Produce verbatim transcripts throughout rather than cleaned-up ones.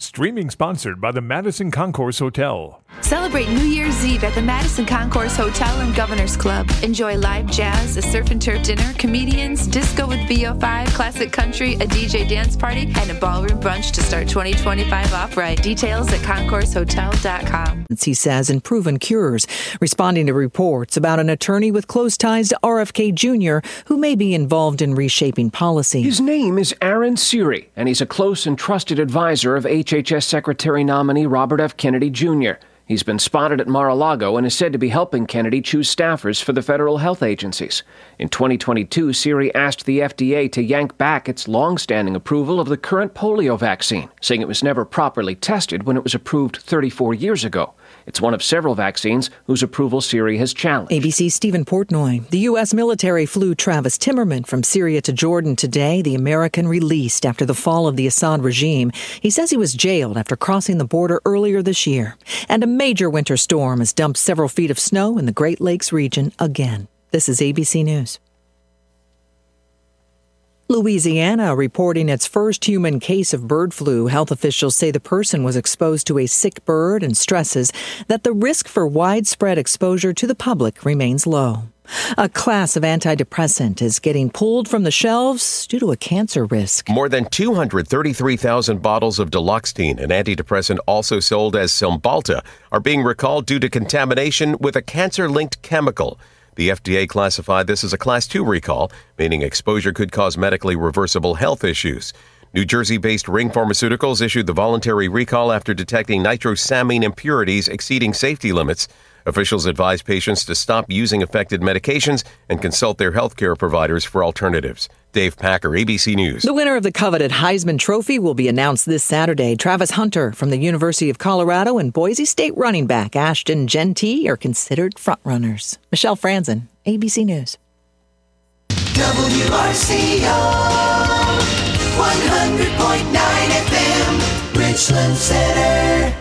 Streaming sponsored by the Madison Concourse Hotel. Celebrate New Year's Eve at the Madison Concourse Hotel and Governor's Club. Enjoy live jazz, a surf and turf dinner, comedians, disco with V O five, classic country, a D J dance party, and a ballroom brunch to start twenty twenty-five off right. Details at concourse hotel dot com. He says in Proven Cures, responding to reports about an attorney with close ties to R F K Junior who may be involved in reshaping policy. His name is Aaron Siri, and he's a close and trusted advisor of H H S Secretary nominee Robert F. Kennedy Junior He's been spotted at Mar-a-Lago and is said to be helping Kennedy choose staffers for the federal health agencies. In twenty twenty-two, Siri asked the F D A to yank back its long-standing approval of the current polio vaccine, saying it was never properly tested when it was approved thirty-four years ago. It's one of several vaccines whose approval Siri has challenged. A B C's Stephen Portnoy. The U S military flew Travis Timmerman from Syria to Jordan today, the American released after the fall of the Assad regime. He says he was jailed after crossing the border earlier this year. And a major winter storm has dumped several feet of snow in the Great Lakes region again. This is A B C News. Louisiana reporting its first human case of bird flu. Health officials say the person was exposed to a sick bird and stresses that the risk for widespread exposure to the public remains low. A class of antidepressant is getting pulled from the shelves due to a cancer risk. More than two hundred thirty-three thousand bottles of Duloxetine, an antidepressant also sold as Cymbalta, are being recalled due to contamination with a cancer-linked chemical. The F D A classified this as a Class two recall, meaning exposure could cause medically reversible health issues. New Jersey-based Ring Pharmaceuticals issued the voluntary recall after detecting nitrosamine impurities exceeding safety limits. Officials advise patients to stop using affected medications and consult their healthcare providers for alternatives. Dave Packer, A B C News. The winner of the coveted Heisman Trophy will be announced this Saturday. Travis Hunter from the University of Colorado and Boise State running back Ashton Jeanty are considered frontrunners. Michelle Franzen, A B C News. W R C O, one hundred point nine F M, Richland Center.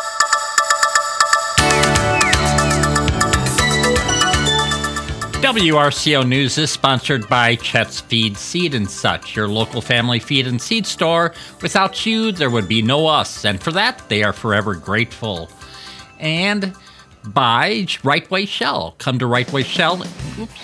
W R C O News is sponsored by Chet's Feed, Seed and Such, your local family feed and seed store. Without you, there would be no us, and for that, they are forever grateful. And by Right Way Shell. Come to Right Way Shell. Oops.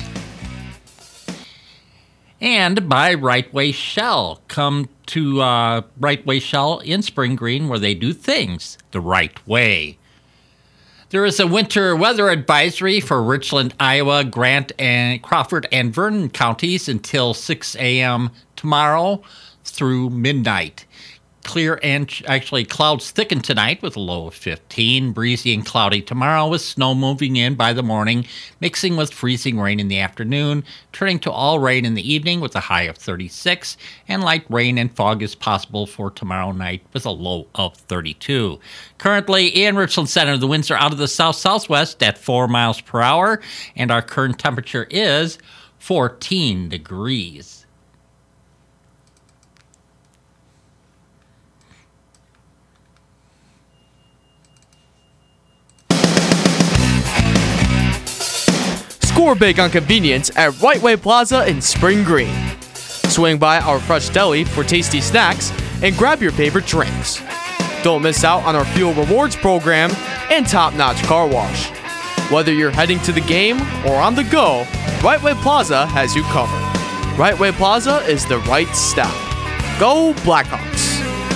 And by Right Way Shell. Come to uh, Right Way Shell in Spring Green, where they do things the right way. There is a winter weather advisory for Richland, Iowa, Grant, and Crawford, and Vernon counties until six a.m. tomorrow through midnight. Clear and actually clouds thicken tonight with a low of fifteen. Breezy and cloudy tomorrow with snow moving in by the morning, mixing with freezing rain in the afternoon, turning to all rain in the evening with a high of thirty-six. And light rain and fog is possible for tomorrow night with a low of thirty-two. Currently in Richland Center, the winds are out of the south-southwest at four miles per hour, and our current temperature is fourteen degrees. Score big on convenience at Right Way Plaza in Spring Green. Swing by our fresh deli for tasty snacks and grab your favorite drinks. Don't miss out on our Fuel Rewards program and top-notch car wash. Whether you're heading to the game or on the go, Right Way Plaza has you covered. Right Way Plaza is the right stop. Go Blackhawks!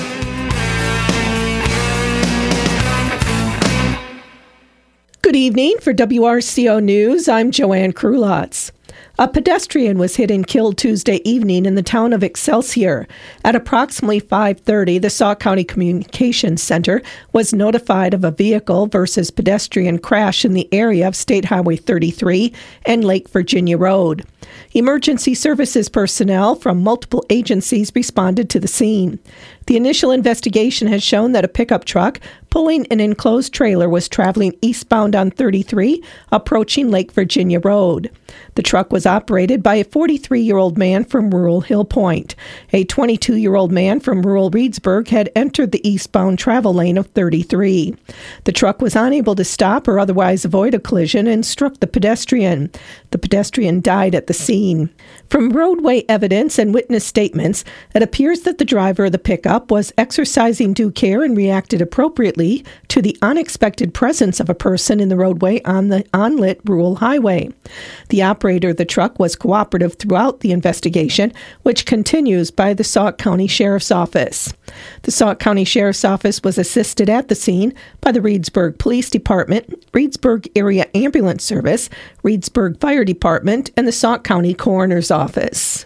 Good evening. For W R C O News, I'm Joanne Krulotz. A pedestrian was hit and killed Tuesday evening in the town of Excelsior. At approximately five thirty, the Sauk County Communications Center was notified of a vehicle versus pedestrian crash in the area of State Highway thirty-three and Lake Virginia Road. Emergency services personnel from multiple agencies responded to the scene. The initial investigation has shown that a pickup truck pulling an enclosed trailer was traveling eastbound on thirty-three, approaching Lake Virginia Road. The truck was operated by a forty-three-year-old man from rural Hill Point. A twenty-two-year-old man from rural Reedsburg had entered the eastbound travel lane of thirty-three. The truck was unable to stop or otherwise avoid a collision and struck the pedestrian. The pedestrian died at the scene. From roadway evidence and witness statements, it appears that the driver of the pickup was exercising due care and reacted appropriately to the unexpected presence of a person in the roadway on the unlit rural highway. The operator of the truck was cooperative throughout the investigation, which continues by the Sauk County Sheriff's Office. The Sauk County Sheriff's Office was assisted at the scene by the Reedsburg Police Department, Reedsburg Area Ambulance Service, Reedsburg Fire Department, and the Sauk County Coroner's Office.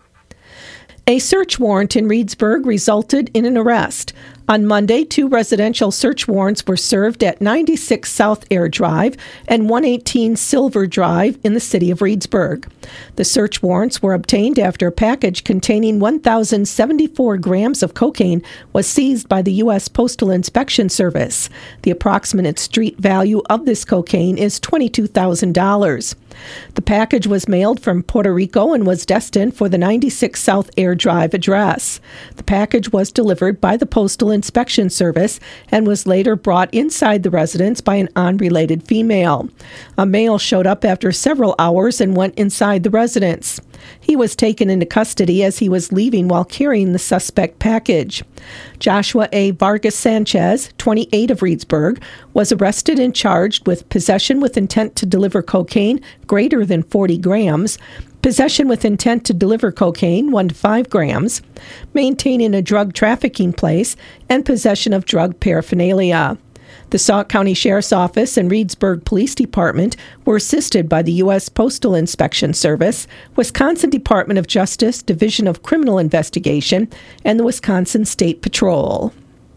A search warrant in Reedsburg resulted in an arrest. On Monday, two residential search warrants were served at ninety-six South Air Drive and one eighteen Silver Drive in the city of Reedsburg. The search warrants were obtained after a package containing one thousand seventy-four grams of cocaine was seized by the U S Postal Inspection Service. The approximate street value of this cocaine is twenty-two thousand dollars. The package was mailed from Puerto Rico and was destined for the ninety-six South Air Drive address. The package was delivered by the Postal Inspection Service and was later brought inside the residence by an unrelated female. A male showed up after several hours and went inside the residence. He was taken into custody as he was leaving while carrying the suspect package. Joshua A. Vargas Sanchez, twenty-eight, of Reedsburg, was arrested and charged with possession with intent to deliver cocaine greater than forty grams, possession with intent to deliver cocaine one to five grams, maintaining a drug trafficking place, and possession of drug paraphernalia. The Sauk County Sheriff's Office and Reedsburg Police Department were assisted by the U S Postal Inspection Service, Wisconsin Department of Justice Division of Criminal Investigation, and the Wisconsin State Patrol.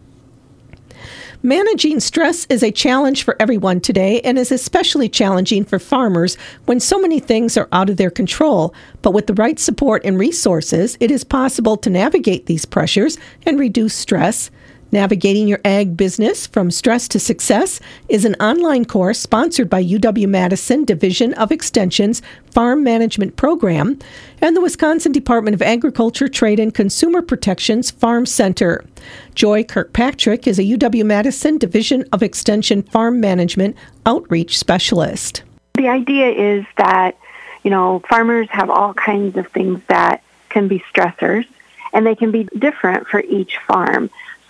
Managing stress is a challenge for everyone today and is especially challenging for farmers when so many things are out of their control. But with the right support and resources, it is possible to navigate these pressures and reduce stress. Navigating Your Ag Business from Stress to Success is an online course sponsored by U W-Madison Division of Extension's Farm Management Program and the Wisconsin Department of Agriculture, Trade, and Consumer Protection's Farm Center. Joy Kirkpatrick is a U W-Madison Division of Extension Farm Management Outreach Specialist. The idea is that, you know, farmers have all kinds of things that can be stressors, and they can be different for each farm.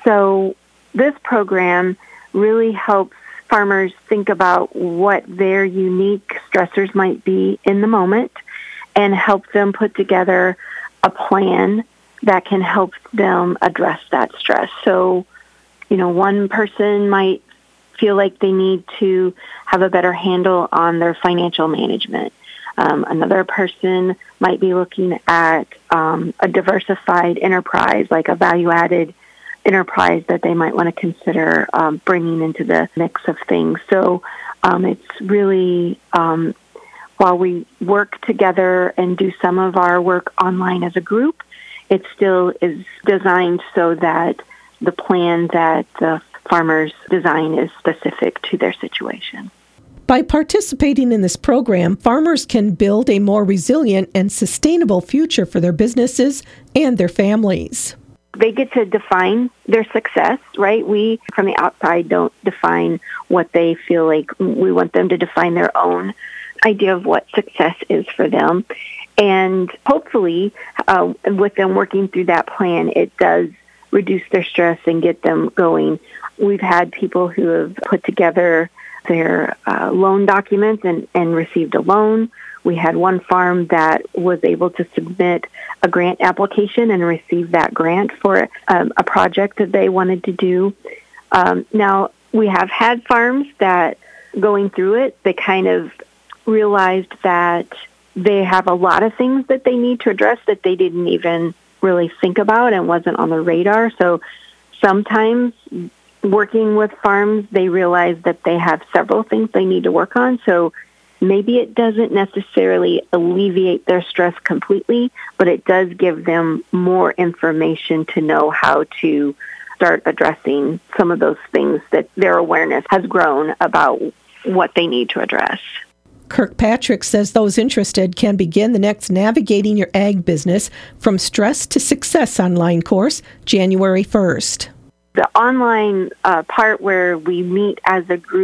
So this program really helps farmers think about what their unique stressors might be in the moment and help them put together a plan that can help them address that stress. So, you know, one person might feel like they need to have a better handle on their financial management. Um, another person might be looking at um, a diversified enterprise, like a value-added enterprise that they might want to consider um, bringing into the mix of things. So um, it's really, um, while we work together and do some of our work online as a group, it still is designed so that the plan that the farmers design is specific to their situation. By participating in this program, farmers can build a more resilient and sustainable future for their businesses and their families. They get to define their success, right? We, from the outside, don't define what they feel like. We want them to define their own idea of what success is for them. And hopefully, uh, with them working through that plan, it does reduce their stress and get them going. We've had people who have put together their uh, loan documents and, and received a loan. We had one farm that was able to submit a grant application and receive that grant for um, a project that they wanted to do. Um, now, we have had farms that, going through it, they kind of realized that they have a lot of things that they need to address that they didn't even really think about and wasn't on the radar. So sometimes working with farms, they realize that they have several things they need to work on. So maybe it doesn't necessarily alleviate their stress completely, but it does give them more information to know how to start addressing some of those things that their awareness has grown about what they need to address. Kirkpatrick says those interested can begin the next Navigating Your Ag Business from Stress to Success online course January first. The online uh, part where we meet as a group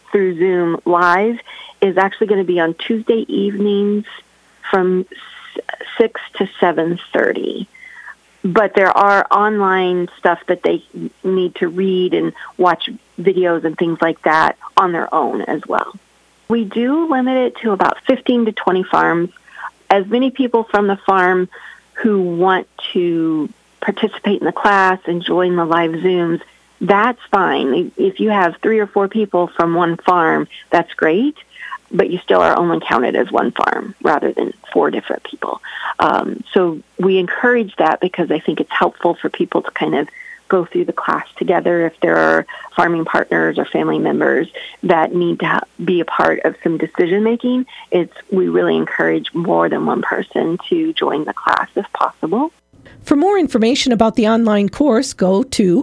through Zoom live is actually going to be on Tuesday evenings from six to seven thirty. But there are online stuff that they need to read and watch videos and things like that on their own as well. We do limit it to about fifteen to twenty farms. As many people from the farm who want to participate in the class and join the live Zooms, that's fine. If you have three or four people from one farm, that's great, but you still are only counted as one farm rather than four different people. Um, so we encourage that because I think it's helpful for people to kind of go through the class together if there are farming partners or family members that need to ha- be a part of some decision making. It's we really encourage more than one person to join the class if possible. For more information about the online course, go to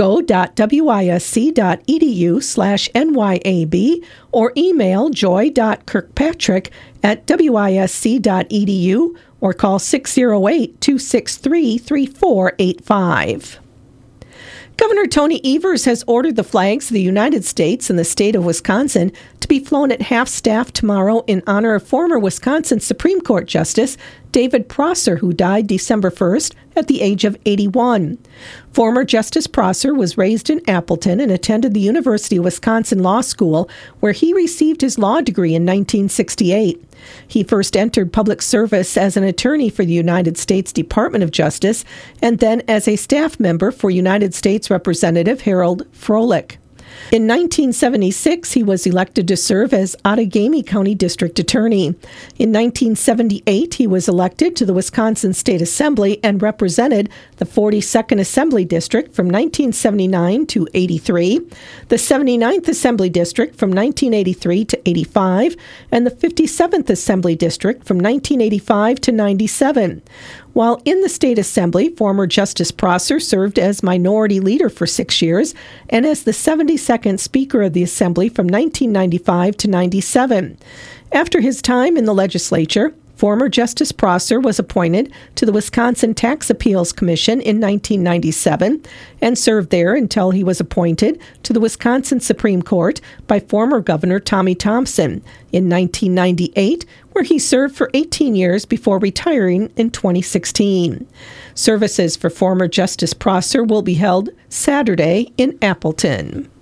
go.wisc.edu slash NYAB or email joy.kirkpatrick at wisc.edu or call six oh eight, two six three, three four eight five. Governor Tony Evers has ordered the flags of the United States and the state of Wisconsin to be flown at half-staff tomorrow in honor of former Wisconsin Supreme Court Justice David Prosser, who died December first at the age of eighty-one. Former Justice Prosser was raised in Appleton and attended the University of Wisconsin Law School, where he received his law degree in nineteen sixty-eight. He first entered public service as an attorney for the United States Department of Justice and then as a staff member for United States Representative Harold Froelich. In nineteen seventy-six, he was elected to serve as Outagamie County District Attorney. In nineteen seventy-eight, he was elected to the Wisconsin State Assembly and represented the forty-second Assembly District from nineteen seventy-nine to eighty-three, the seventy-ninth Assembly District from nineteen eighty-three to eighty-five, and the fifty-seventh Assembly District from nineteen eighty-five to ninety-seven. While in the State Assembly, former Justice Prosser served as Minority Leader for six years and as the seventy-second Speaker of the Assembly from nineteen ninety-five to ninety-seven. After his time in the legislature, former Justice Prosser was appointed to the Wisconsin Tax Appeals Commission in nineteen ninety-seven and served there until he was appointed to the Wisconsin Supreme Court by former Governor Tommy Thompson in nineteen ninety-eight, where he served for eighteen years before retiring in twenty sixteen. Services for former Justice Prosser will be held Saturday in Appleton.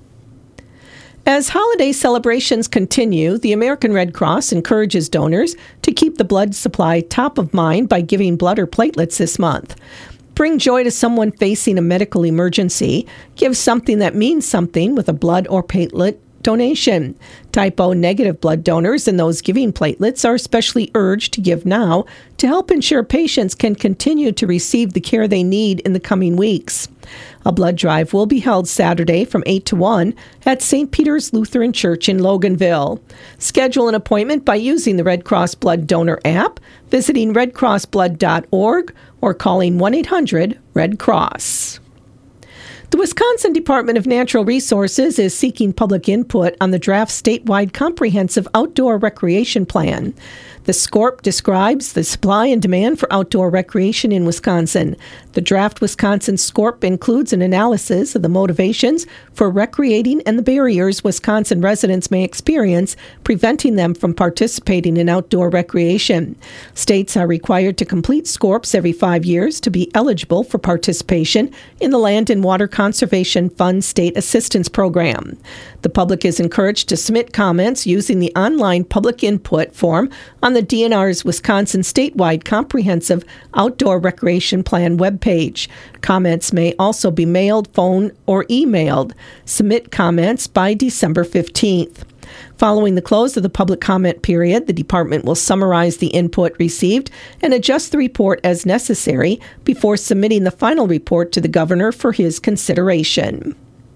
As holiday celebrations continue, the American Red Cross encourages donors to keep the blood supply top of mind by giving blood or platelets this month. Bring joy to someone facing a medical emergency. Give something that means something with a blood or platelet donation. Type O negative blood donors and those giving platelets are especially urged to give now to help ensure patients can continue to receive the care they need in the coming weeks. A blood drive will be held Saturday from eight to one at Saint Peter's Lutheran Church in Loganville. Schedule an appointment by using the Red Cross Blood Donor app, visiting red cross blood dot org, or calling one eight hundred red cross. The Wisconsin Department of Natural Resources is seeking public input on the draft statewide comprehensive outdoor recreation plan. The SCORP describes the supply and demand for outdoor recreation in Wisconsin. The draft Wisconsin SCORP includes an analysis of the motivations for recreating and the barriers Wisconsin residents may experience, preventing them from participating in outdoor recreation. States are required to complete SCORPs every five years to be eligible for participation in the Land and Water Conservation Fund State Assistance Program. The public is encouraged to submit comments using the online public input form on the D N R's Wisconsin Statewide Comprehensive Outdoor Recreation Plan webpage. Comments may also be mailed, phoned, or emailed. Submit comments by December fifteenth. Following the close of the public comment period, the department will summarize the input received and adjust the report as necessary before submitting the final report to the governor for his consideration.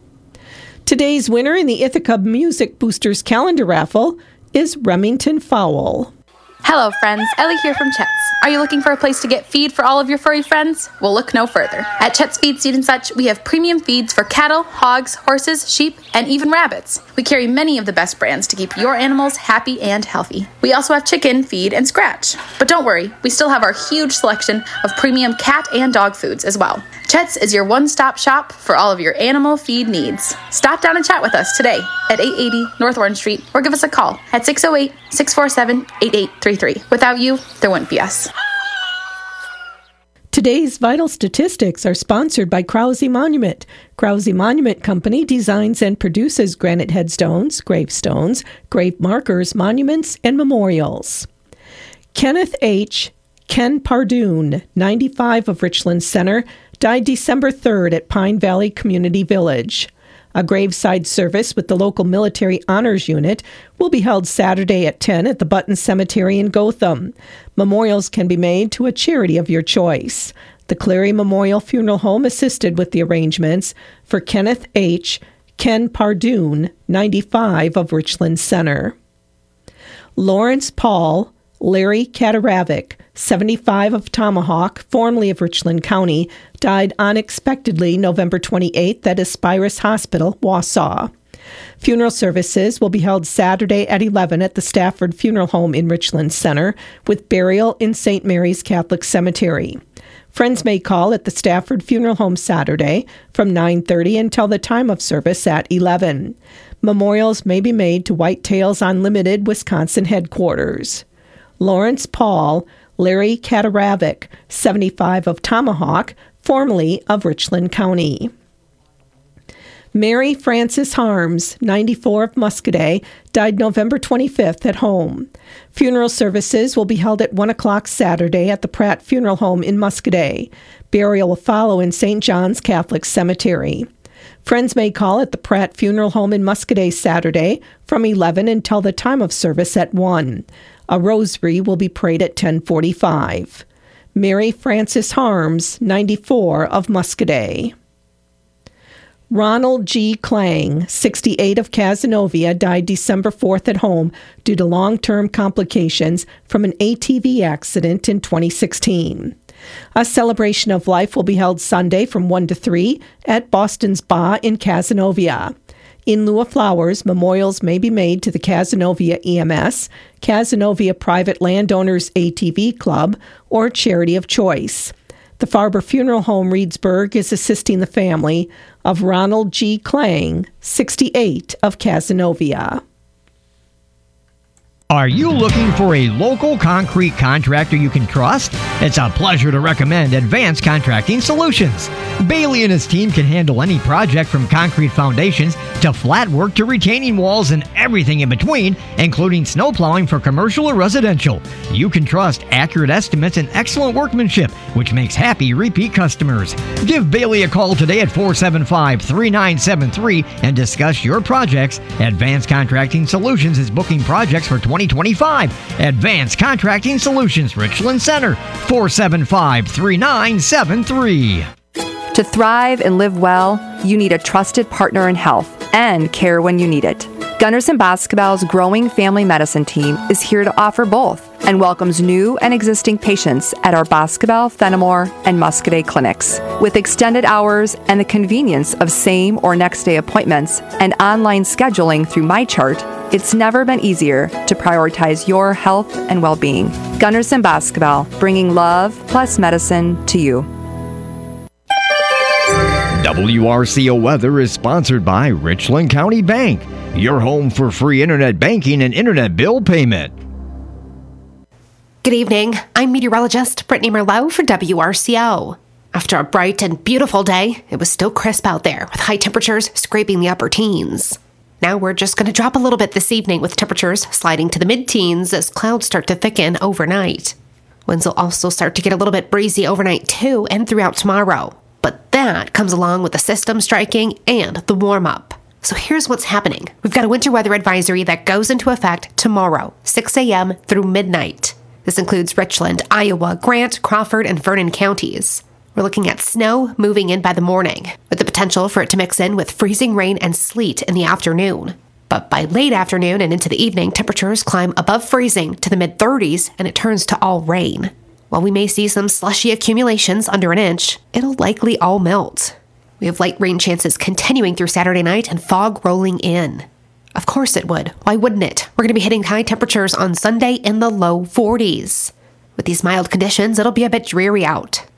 Today's winner in the Ithaca Music Boosters calendar raffle is Remington Fowle. Hello friends, Ellie here from Chet's. Are you looking for a place to get feed for all of your furry friends? Well, look no further. At Chet's Feed, Seed and Such, we have premium feeds for cattle, hogs, horses, sheep, and even rabbits. We carry many of the best brands to keep your animals happy and healthy. We also have chicken, feed, and scratch. But don't worry, we still have our huge selection of premium cat and dog foods as well. Chet's is your one-stop shop for all of your animal feed needs. Stop down and chat with us today at eight eighty North Orange Street or give us a call at six oh eight, six four seven, eight eight three three. Without you, there wouldn't be us. Today's vital statistics are sponsored by Krause Monument. Krause Monument Company designs and produces granite headstones, gravestones, grave markers, monuments, and memorials. Kenneth H. Ken Pardoon, ninety-five, of Richland Center, died December third at Pine Valley Community Village. A graveside service with the local military honors unit will be held Saturday at ten at the Button Cemetery in Gotham. Memorials can be made to a charity of your choice. The Cleary Memorial Funeral Home assisted with the arrangements for Kenneth H. Ken Pardoon, ninety-five, of Richland Center. Lawrence Paul Larry Kataravic, seventy-five, of Tomahawk, formerly of Richland County, died unexpectedly November twenty-eighth at Aspirus Hospital, Wausau. Funeral services will be held Saturday at eleven at the Stafford Funeral Home in Richland Center, with burial in Saint Mary's Catholic Cemetery. Friends may call at the Stafford Funeral Home Saturday from nine thirty until the time of service at eleven. Memorials may be made to Whitetails Unlimited, Wisconsin headquarters. Lawrence Paul Larry Kataravic, seventy-five, of Tomahawk, formerly of Richland County. Mary Frances Harms, ninety-four, of Muscoda, died November twenty-fifth at home. Funeral services will be held at one o'clock Saturday at the Pratt Funeral Home in Muscoda. Burial will follow in Saint John's Catholic Cemetery. Friends may call at the Pratt Funeral Home in Muscoda Saturday from eleven until the time of service at one. A rosary will be prayed at ten forty-five. Mary Frances Harms, ninety-four, of Muscoda. Ronald G. Klang, sixty-eight, of Cazenovia, died December fourth at home due to long-term complications from an A T V accident in twenty sixteen. A celebration of life will be held Sunday from one to three at Boston Spa in Cazenovia. In lieu of flowers, memorials may be made to the Cazenovia E M S, Cazenovia Private Landowners A T V Club, or charity of choice. The Farber Funeral Home Reedsburg is assisting the family of Ronald G. Klang, sixty-eight, of Cazenovia. Are you looking for a local concrete contractor you can trust? It's a pleasure to recommend Advanced Contracting Solutions. Bailey and his team can handle any project from concrete foundations to flat work to retaining walls and everything in between, including snow plowing for commercial or residential. You can trust accurate estimates and excellent workmanship, which makes happy repeat customers. Give Bailey a call today at four seven five, three nine seven three and discuss your projects. Advanced Contracting Solutions is booking projects for twenty twenty-five. Advanced Contracting Solutions, Richland Center, four seven five, three nine seven three. To thrive and live well, you need a trusted partner in health and care when you need it. Gunderson Basketball's growing family medicine team is here to offer both and welcomes new and existing patients at our Basketball, Fenimore, and Muscoda clinics. With extended hours and the convenience of same or next day appointments and online scheduling through MyChart, it's never been easier to prioritize your health and well-being. Gunderson Basketball, bringing love plus medicine to you. W R C O Weather is sponsored by Richland County Bank, your home for free internet banking and internet bill payment. Good evening. I'm meteorologist Brittany Merlot for W R C O. After a bright and beautiful day, it was still crisp out there with high temperatures scraping the upper teens. Now we're just going to drop a little bit this evening with temperatures sliding to the mid-teens as clouds start to thicken overnight. Winds will also start to get a little bit breezy overnight too and throughout tomorrow. But that comes along with the system striking and the warm-up. So here's what's happening. We've got a winter weather advisory that goes into effect tomorrow, six a.m. through midnight. This includes Richland, Iowa, Grant, Crawford, and Vernon counties. We're looking at snow moving in by the morning, with the potential for it to mix in with freezing rain and sleet in the afternoon. But by late afternoon and into the evening, temperatures climb above freezing to the mid-thirties, and it turns to all rain. While we may see some slushy accumulations under an inch, it'll likely all melt. We have light rain chances continuing through Saturday night and fog rolling in. Of course it would. Why wouldn't it? We're going to be hitting high temperatures on Sunday in the low forties. With these mild conditions, it'll be a bit dreary out.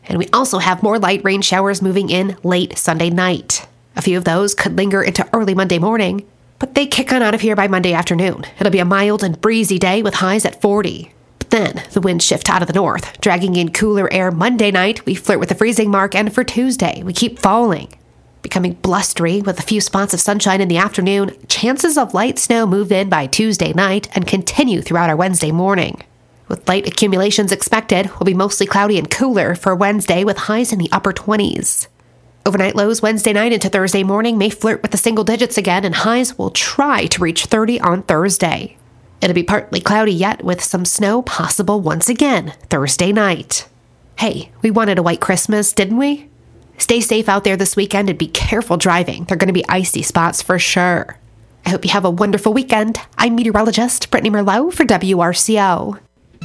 And we also have more light rain showers moving in late Sunday night. A few of those could linger into early Monday morning, but they kick on out of here by Monday afternoon. It'll be a mild and breezy day with highs at forty. But then the winds shift out of the north, dragging in cooler air Monday night. We flirt with the freezing mark, and for Tuesday, we keep falling, becoming blustery with a few spots of sunshine in the afternoon. Chances of light snow move in by Tuesday night and continue throughout our Wednesday morning. With light accumulations expected, we'll be mostly cloudy and cooler for Wednesday with highs in the upper twenties. Overnight lows Wednesday night into Thursday morning may flirt with the single digits again, and highs will try to reach thirty on Thursday. It'll be partly cloudy yet, with some snow possible once again Thursday night. Hey, we wanted a white Christmas, didn't we? Stay safe out there this weekend and be careful driving. There are going to be icy spots for sure. I hope you have a wonderful weekend. I'm meteorologist Brittany Merlot for W R C O.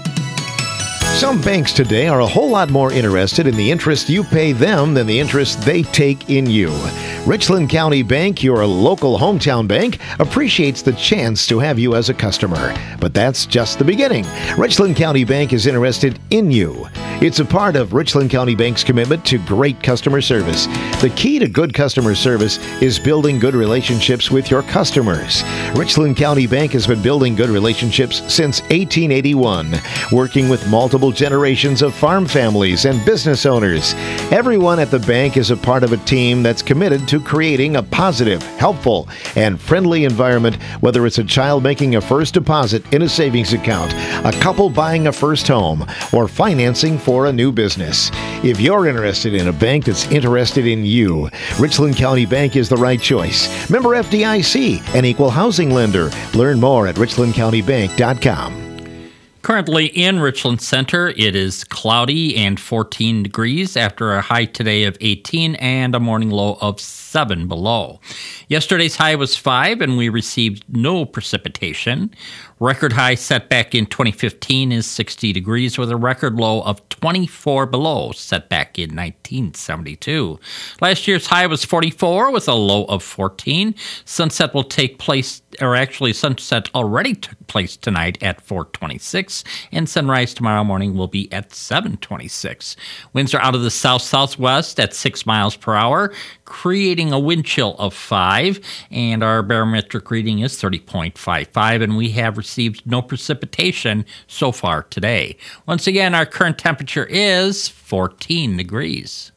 Some banks today are a whole lot more interested in the interest you pay them than the interest they take in you. Richland County Bank, your local hometown bank, appreciates the chance to have you as a customer. But that's just the beginning. Richland County Bank is interested in you. It's a part of Richland County Bank's commitment to great customer service. The key to good customer service is building good relationships with your customers. Richland County Bank has been building good relationships since eighteen eighty-one, working with multiple generations of farm families and business owners. Everyone at the bank is a part of a team that's committed to creating a positive, helpful, and friendly environment, whether it's a child making a first deposit in a savings account, a couple buying a first home, or financing for a new business. If you're interested in a bank that's interested in you, Richland County Bank is the right choice. Member F D I C, an equal housing lender. Learn more at richland county bank dot com. Currently in Richland Center, it is cloudy and fourteen degrees after a high today of eighteen and a morning low of seven below. Yesterday's high was five and we received no precipitation. Record high set back in twenty fifteen is sixty degrees with a record low of twenty-four below, set back in nineteen seventy-two. Last year's high was forty-four with a low of fourteen. Sunset will take place, or actually sunset already took place tonight at four twenty-six, and sunrise tomorrow morning will be at seven twenty-six. Winds are out of the south-southwest at six miles per hour, creating a wind chill of five, and our barometric reading is thirty point five five, and we have received no precipitation so far today. Once again, our current temperature is fourteen degrees.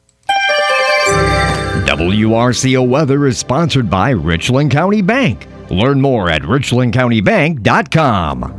W R C O Weather is sponsored by Richland County Bank. Learn more at richland county bank dot com.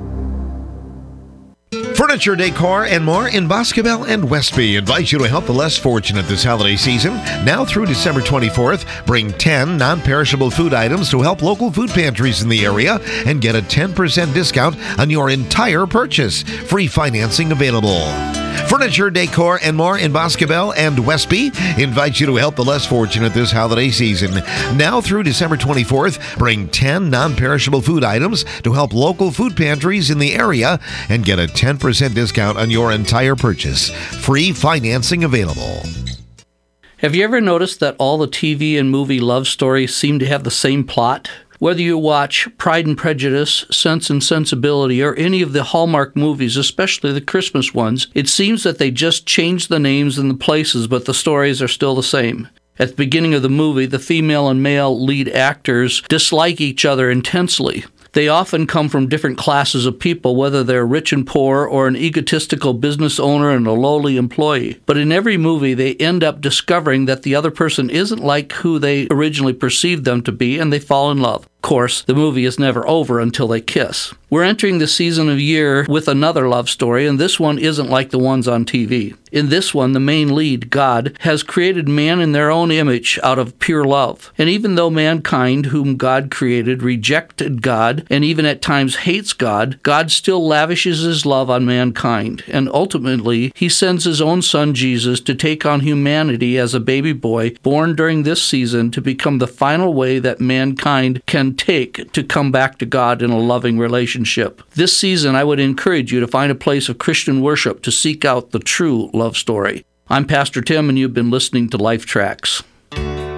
Furniture, decor, and more in Boscobel and Westby invite you to help the less fortunate this holiday season. Now through December twenty-fourth, bring ten non-perishable food items to help local food pantries in the area and get a ten percent discount on your entire purchase. Free financing available. Furniture, decor, and more in Boscobel and Westby invite you to help the less fortunate this holiday season. Now through December twenty-fourth, bring ten non-perishable food items to help local food pantries in the area and get a ten percent discount on your entire purchase. Free financing available. Have you ever noticed that all the T V and movie love stories seem to have the same plot? Whether you watch Pride and Prejudice, Sense and Sensibility, or any of the Hallmark movies, especially the Christmas ones, it seems that they just change the names and the places, but the stories are still the same. At the beginning of the movie, the female and male lead actors dislike each other intensely. They often come from different classes of people, whether they're rich and poor or an egotistical business owner and a lowly employee. But in every movie, they end up discovering that the other person isn't like who they originally perceived them to be, and they fall in love. Of course, the movie is never over until they kiss. We're entering the season of year with another love story, and this one isn't like the ones on T V. In this one, the main lead, God, has created man in their own image out of pure love. And even though mankind, whom God created, rejected God, and even at times hates God, God still lavishes his love on mankind. And ultimately, he sends his own son, Jesus, to take on humanity as a baby boy born during this season to become the final way that mankind can take to come back to God in a loving relationship. This season, I would encourage you to find a place of Christian worship to seek out the true love story. I'm Pastor Tim, and you've been listening to Life Tracks.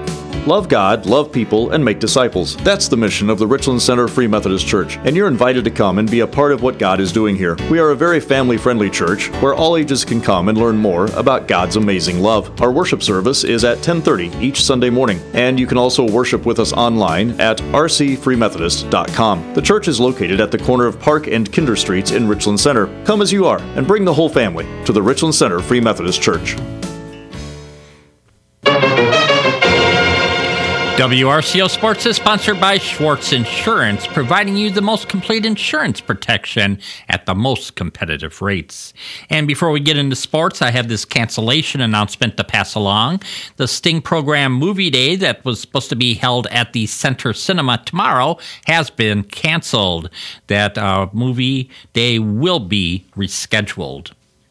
Love God, love people, and make disciples. That's the mission of the Richland Center Free Methodist Church, and you're invited to come and be a part of what God is doing here. We are a very family-friendly church where all ages can come and learn more about God's amazing love. Our worship service is at ten thirty each Sunday morning, and you can also worship with us online at r c free methodist dot com. The church is located at the corner of Park and Kinder Streets in Richland Center. Come as you are and bring the whole family to the Richland Center Free Methodist Church. W R C O Sports is sponsored by Schwartz Insurance, providing you the most complete insurance protection at the most competitive rates. And before we get into sports, I have this cancellation announcement to pass along. The Sting Program Movie Day that was supposed to be held at the Center Cinema tomorrow has been canceled. That uh, movie day will be rescheduled.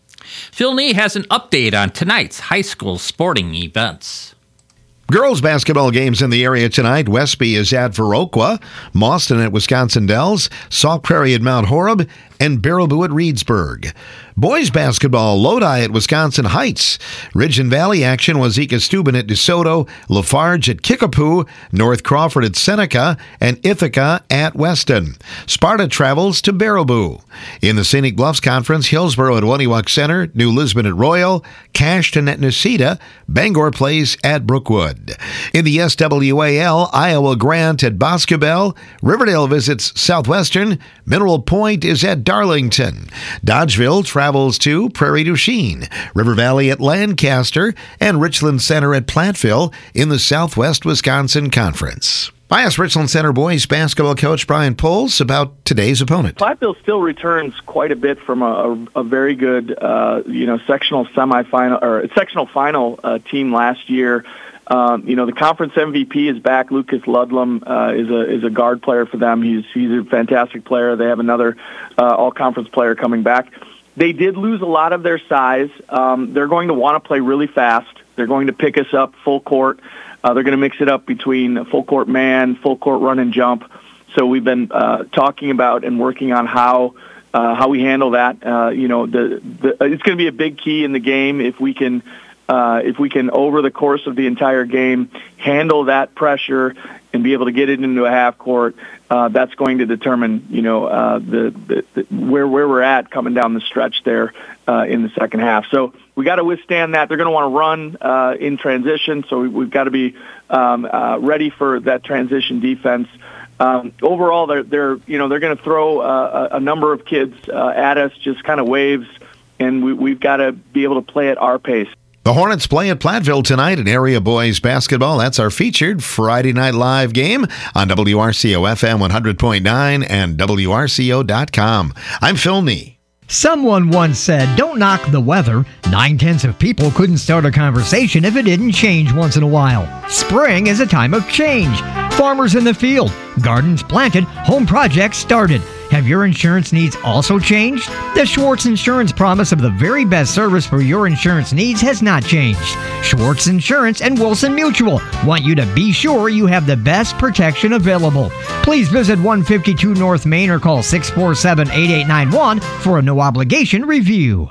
Phil Nee has an update on tonight's high school sporting events. Girls basketball games in the area tonight. Westby is at Viroqua, Mauston at Wisconsin Dells, Sauk Prairie at Mount Horeb, and Baraboo at Reedsburg. Boys basketball, Lodi at Wisconsin Heights. Ridge and Valley action was Ika Steuben at DeSoto, Lafarge at Kickapoo, North Crawford at Seneca, and Ithaca at Weston. Sparta travels to Baraboo. In the Scenic Bluffs Conference, Hillsborough at Waniwak Center, New Lisbon at Royal, Cashton at Necedah, Bangor plays at Brookwood. In the S W A L, Iowa Grant at Boscobel, Riverdale visits Southwestern, Mineral Point is at Darlington. Dodgeville travels to Prairie du Chien, River Valley at Lancaster, and Richland Center at Platteville in the Southwest Wisconsin Conference. I asked Richland Center boys basketball coach Brian Poles about today's opponent. Platteville still returns quite a bit from a, a, a very good, uh, you know, sectional semifinal or sectional final uh, team last year. Um, you know, the conference M V P is back. Lucas Ludlam uh, is a is a guard player for them. He's he's a fantastic player. They have another uh, all-conference player coming back. They did lose a lot of their size. Um, they're going to want to play really fast. They're going to pick us up full court. Uh, they're going to mix it up between full court man, full court run and jump. So we've been uh, talking about and working on how uh, how we handle that. Uh, you know, the, the it's going to be a big key in the game if we can. Uh, if we can, over the course of the entire game, handle that pressure and be able to get it into a half court, uh, that's going to determine, you know, uh, the, the, the where where we're at coming down the stretch there uh, in the second half. So we got to withstand that. They're going to want to run uh, in transition, so we, we've got to be um, uh, ready for that transition defense. Um, overall, they're they're you know they're going to throw uh, a, a number of kids uh, at us, just kind of waves, and we, we've got to be able to play at our pace. The Hornets play at Platteville tonight in area boys basketball. That's our featured Friday night live game on W R C O F M one hundred point nine and W R C O dot com. I'm Phil Nee. Someone once said, don't knock the weather. Nine-tenths of people couldn't start a conversation if it didn't change once in a while. Spring is a time of change. Farmers in the field, gardens planted, home projects started. Have your insurance needs also changed? The Schwartz Insurance promise of the very best service for your insurance needs has not changed. Schwartz Insurance and Wilson Mutual want you to be sure you have the best protection available. Please visit one fifty-two North Main or call six four seven, eight eight nine one for a no-obligation review.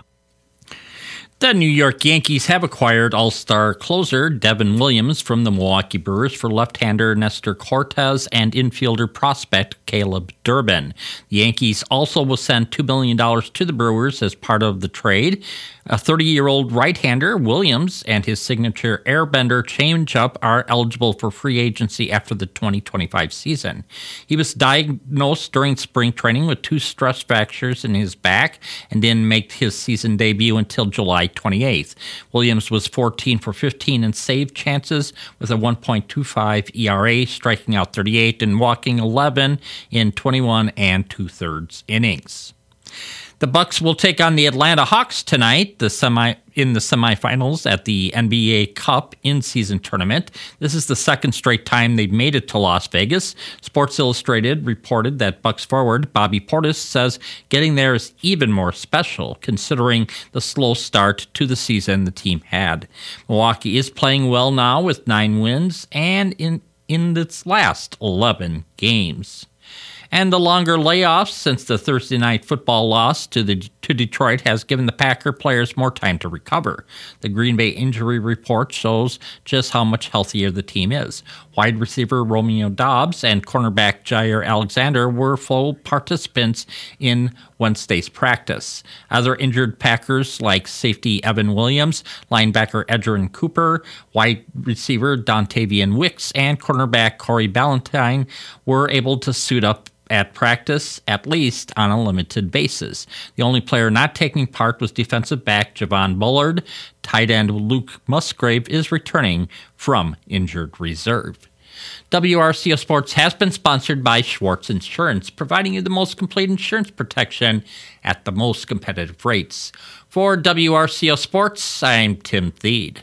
The New York Yankees have acquired all-star closer Devin Williams from the Milwaukee Brewers for left-hander Nestor Cortez and infielder prospect Caleb Durbin. The Yankees also will send two million dollars to the Brewers as part of the trade. A thirty-year-old right-hander, Williams, and his signature airbender changeup are eligible for free agency after the twenty twenty-five season. He was diagnosed during spring training with two stress fractures in his back and didn't make his season debut until July twenty-eighth. Williams was fourteen for fifteen in save chances with a one point two five E R A, striking out thirty-eight and walking eleven in twenty-one and two-thirds innings. The Bucks will take on the Atlanta Hawks tonight, the semi in the semifinals at the N B A Cup in-season tournament. This is the second straight time they've made it to Las Vegas. Sports Illustrated reported that Bucks forward Bobby Portis says getting there is even more special, considering the slow start to the season the team had. Milwaukee is playing well now with nine wins and in in its last eleven games. And the longer layoffs since the Thursday night football loss to the to Detroit has given the Packer players more time to recover. The Green Bay injury report shows just how much healthier the team is. Wide receiver Romeo Doubs and cornerback Jair Alexander were full participants in Wednesday's practice. Other injured Packers like safety Evan Williams, linebacker Edgerrin Cooper, wide receiver Dontavian Wicks, and cornerback Corey Ballantyne were able to suit up at practice, at least on a limited basis. The only player not taking part was defensive back Javon Bullard. Tight end Luke Musgrave is returning from injured reserve. W R C O Sports has been sponsored by Schwartz Insurance, providing you the most complete insurance protection at the most competitive rates. For W R C O Sports, I'm Tim Thede.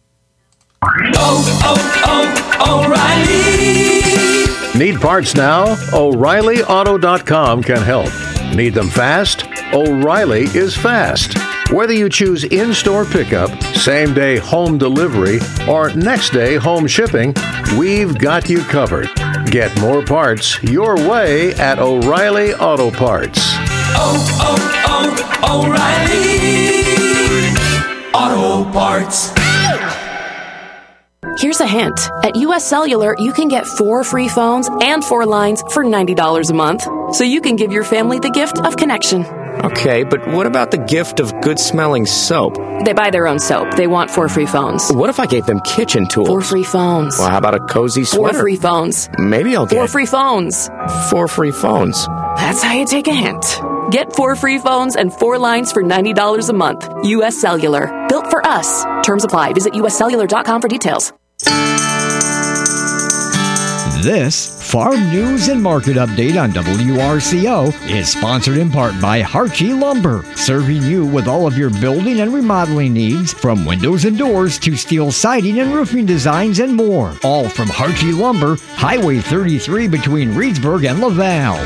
Oh, oh, oh, O'Reilly! Need parts now? O'Reilly Auto dot com can help. Need them fast? O'Reilly is fast. Whether you choose in-store pickup, same-day home delivery, or next-day home shipping, we've got you covered. Get more parts your way at O'Reilly Auto Parts. Oh, oh, oh, O'Reilly Auto Parts. Here's a hint. At U S Cellular, you can get four free phones and four lines for ninety dollars a month. So you can give your family the gift of connection. Okay, but what about the gift of good-smelling soap? They buy their own soap. They want four free phones. What if I gave them kitchen tools? Four free phones. Well, how about a cozy sweater? Four free phones. Maybe I'll get... Four free phones. Four free phones. That's how you take a hint. Get four free phones and four lines for ninety dollars a month. U S Cellular. Built for us. Terms apply. Visit U S cellular dot com for details. This Farm News and Market Update on W R C O is sponsored in part by Harchie Lumber, serving you with all of your building and remodeling needs, from windows and doors to steel siding and roofing designs and more. All from Harchie Lumber, Highway thirty-three between Reedsburg and Laval.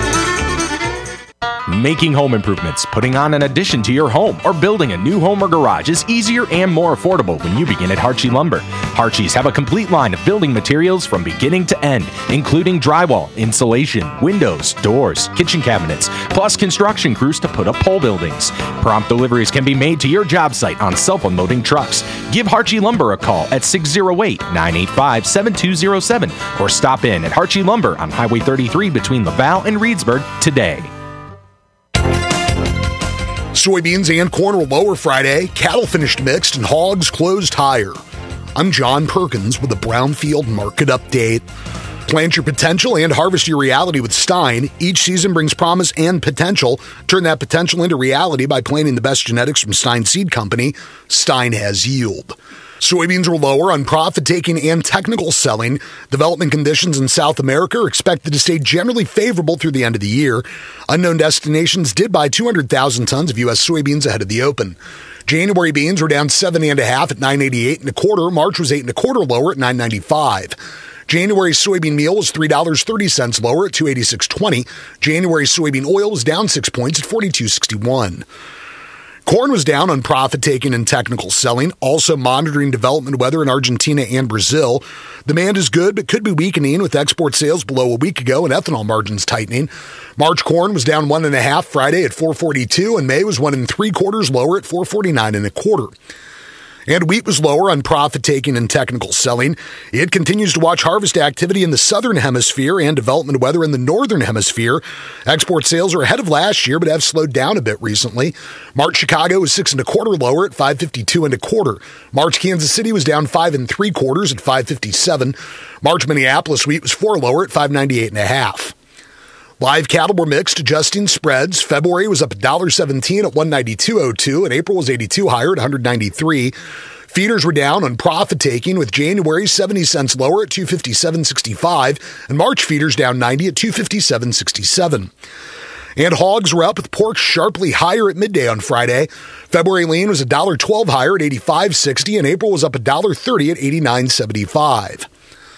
Making home improvements, putting on an addition to your home, or building a new home or garage is easier and more affordable when you begin at Harchie Lumber. Harchies have a complete line of building materials from beginning to end, including drywall, insulation, windows, doors, kitchen cabinets, plus construction crews to put up pole buildings. Prompt deliveries can be made to your job site on self-unloading trucks. Give Harchie Lumber a call at six oh eight, nine eight five, seven two oh seven or stop in at Harchie Lumber on Highway thirty-three between Laval and Reedsburg today. Soybeans and corn were lower Friday, cattle finished mixed, and hogs closed higher. I'm John Perkins with the Brownfield Market Update. Plant your potential and harvest your reality with Stein. Each season brings promise and potential. Turn that potential into reality by planting the best genetics from Stein Seed Company. Stein has yield. Soybeans were lower on profit-taking and technical selling. Development conditions in South America are expected to stay generally favorable through the end of the year. Unknown Destinations did buy two hundred thousand tons of U S soybeans ahead of the open. January beans were down seven and a half at nine eighty-eight and a quarter. March was eight and a quarter lower at nine ninety-five. January soybean meal was three dollars and thirty cents lower at two eighty-six twenty. January soybean oil was down six points at forty-two sixty-one. Corn was down on profit-taking and technical selling, also monitoring development weather in Argentina and Brazil. Demand is good, but could be weakening with export sales below a week ago and ethanol margins tightening. March corn was down one and a half Friday at four forty-two, and May was one and three quarters lower at four forty-nine and a quarter. And wheat was lower on profit-taking and technical selling. It continues to watch harvest activity in the southern hemisphere and development weather in the northern hemisphere. Export sales are ahead of last year, but have slowed down a bit recently. March Chicago was six and a quarter lower at five fifty-two and a quarter. March Kansas City was down five and three quarters at five fifty-seven. March Minneapolis wheat was four lower at five ninety-eight and a half. Live cattle were mixed, adjusting spreads. February was up one dollar seventeen at one ninety-two oh two, and April was eighty-two higher at one ninety-three. Feeders were down on profit-taking, with January seventy cents lower at two fifty-seven sixty-five, and March feeders down ninety at two fifty-seven sixty-seven. And hogs were up, with pork sharply higher at midday on Friday. February lean was one dollar twelve higher at eighty-five sixty, and April was up one dollar thirty at eighty-nine seventy-five.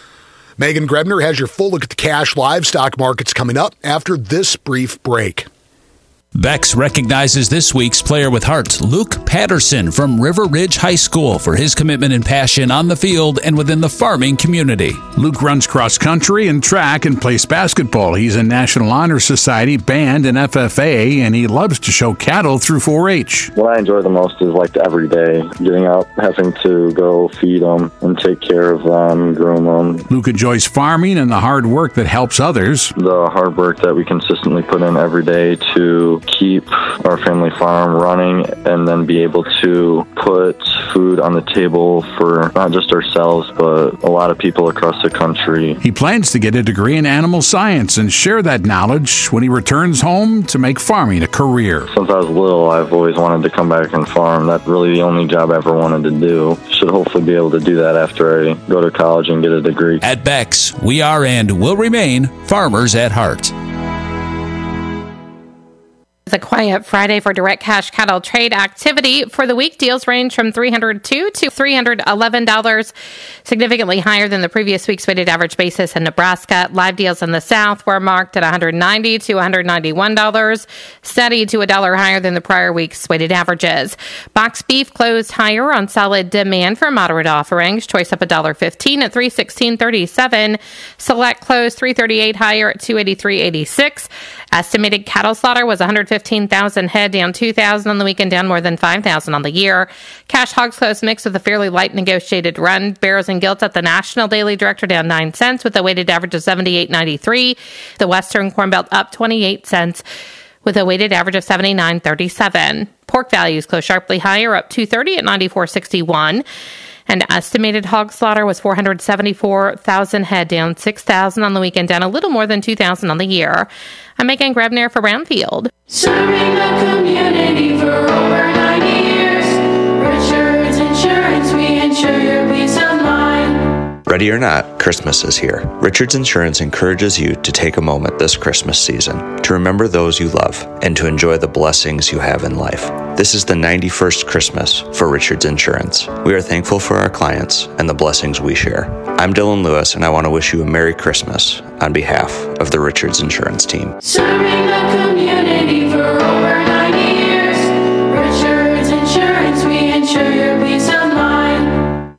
Megan Grebner has your full look at the cash livestock markets coming up after this brief break. Bex recognizes this week's Player with Heart, Luke Patterson from River Ridge High School, for his commitment and passion on the field and within the farming community. Luke runs cross country and track and plays basketball. He's in National Honor Society, band, and F F A, and he loves to show cattle through four H. What I enjoy the most is like every day, getting out, having to go feed them and take care of them, groom them. Luke enjoys farming and the hard work that helps others. The hard work that we consistently put in every day to keep our family farm running and then be able to put food on the table for not just ourselves, but a lot of people across the country. He plans to get a degree in animal science and share that knowledge when he returns home to make farming a career. Since I was little, I've always wanted to come back and farm. That's really the only job I ever wanted to do. Should hopefully be able to do that after I go to college and get a degree. At Bex, we are and will remain farmers at heart. It's a quiet Friday for direct cash cattle trade activity. For the week, deals range from three hundred two dollars to three hundred eleven dollars, significantly higher than the previous week's weighted average basis in Nebraska. Live deals in the South were marked at one hundred ninety dollars to one hundred ninety-one dollars, steady to a dollar higher than the prior week's weighted averages. Box beef closed higher on solid demand for moderate offerings. Choice up one dollar fifteen at three sixteen thirty-seven. Select closed three thirty-eight higher at two eighty-three eighty-six. Estimated cattle slaughter was one hundred fifteen thousand head, down two thousand on the weekend, down more than five thousand on the year. Cash hogs closed mixed with a fairly light negotiated run. Barrows and gilts at the National Daily Director down nine cents with a weighted average of seventy-eight ninety-three. The Western Corn Belt up twenty-eight cents with a weighted average of seventy-nine thirty-seven. Pork values closed sharply higher, up two thirty at ninety-four sixty-one. And estimated hog slaughter was four hundred seventy-four thousand head, down six thousand on the weekend, down a little more than two thousand on the year. I'm Megan Grebner for Brownfield. Serving the community for over ninety years. Richards Insurance, we insure your peace of mind. Ready or not, Christmas is here. Richards Insurance encourages you to take a moment this Christmas season to remember those you love and to enjoy the blessings you have in life. This is the ninety-first Christmas for Richards Insurance. We are thankful for our clients and the blessings we share. I'm Dylan Lewis, and I want to wish you a Merry Christmas on behalf of the Richards Insurance team. Serving the community for over ninety years. Richards Insurance, we insure your peace of mind.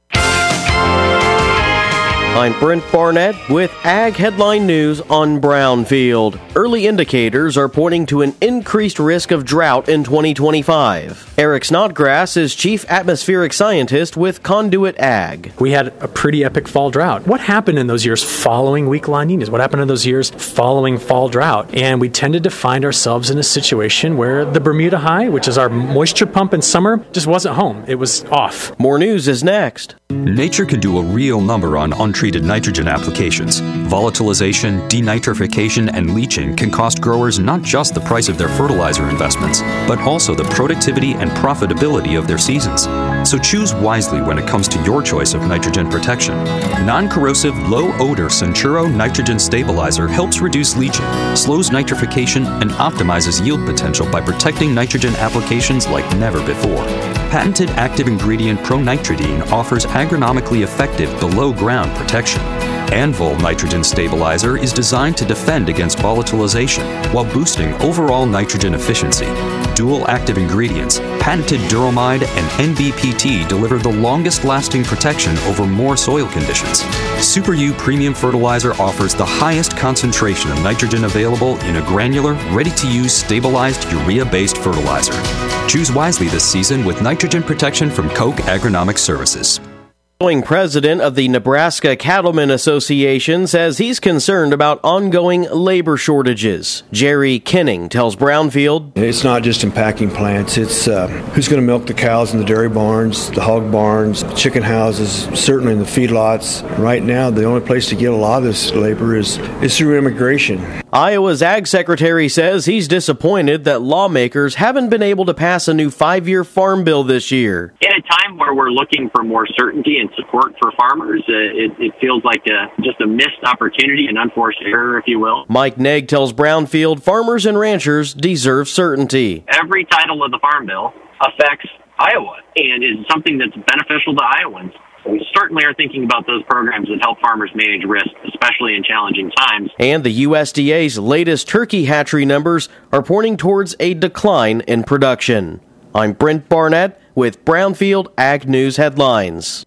I'm Brent Barnett with Ag Headline News on Brownfield. Early indicators are pointing to an increased risk of drought in twenty twenty-five. Eric Snodgrass is Chief Atmospheric Scientist with Conduit Ag. We had a pretty epic fall drought. What happened in those years following weak La Niñas? What happened in those years following fall drought? And we tended to find ourselves in a situation where the Bermuda High, which is our moisture pump in summer, just wasn't home. It was off. More news is next. Nature can do a real number on untreated nitrogen applications. Volatilization, denitrification, and leaching can cost growers not just the price of their fertilizer investments, but also the productivity and profitability of their seasons. So choose wisely when it comes to your choice of nitrogen protection. Non-corrosive, low-odor Centuro Nitrogen Stabilizer helps reduce leaching, slows nitrification, and optimizes yield potential by protecting nitrogen applications like never before. Patented active ingredient Pronitridine offers agronomically effective below-ground protection. Anvil Nitrogen Stabilizer is designed to defend against volatilization while boosting overall nitrogen efficiency. Dual active ingredients, patented Duromide and N B P T deliver the longest-lasting protection over more soil conditions. Super U Premium Fertilizer offers the highest concentration of nitrogen available in a granular, ready-to-use, stabilized urea-based fertilizer. Choose wisely this season with nitrogen protection from Koch Agronomic Services. President of the Nebraska Cattlemen Association says he's concerned about ongoing labor shortages. Jerry Kenning tells Brownfield, it's not just in packing plants. It's uh, who's going to milk the cows in the dairy barns, the hog barns, chicken houses, certainly in the feedlots. Right now, the only place to get a lot of this labor is, is through immigration. Iowa's Ag Secretary says he's disappointed that lawmakers haven't been able to pass a new five-year farm bill this year. In a time where we're looking for more certainty and support for farmers, uh, it, it feels like a, just a missed opportunity, an unforced error, if you will. Mike Negg tells Brownfield farmers and ranchers deserve certainty. Every title of the Farm Bill affects Iowa and is something that's beneficial to Iowans. we certainly are thinking about those programs that help farmers manage risk, especially in challenging times. And the U S D A's latest turkey hatchery numbers are pointing towards a decline in production. I'm Brent Barnett with Brownfield Ag News Headlines.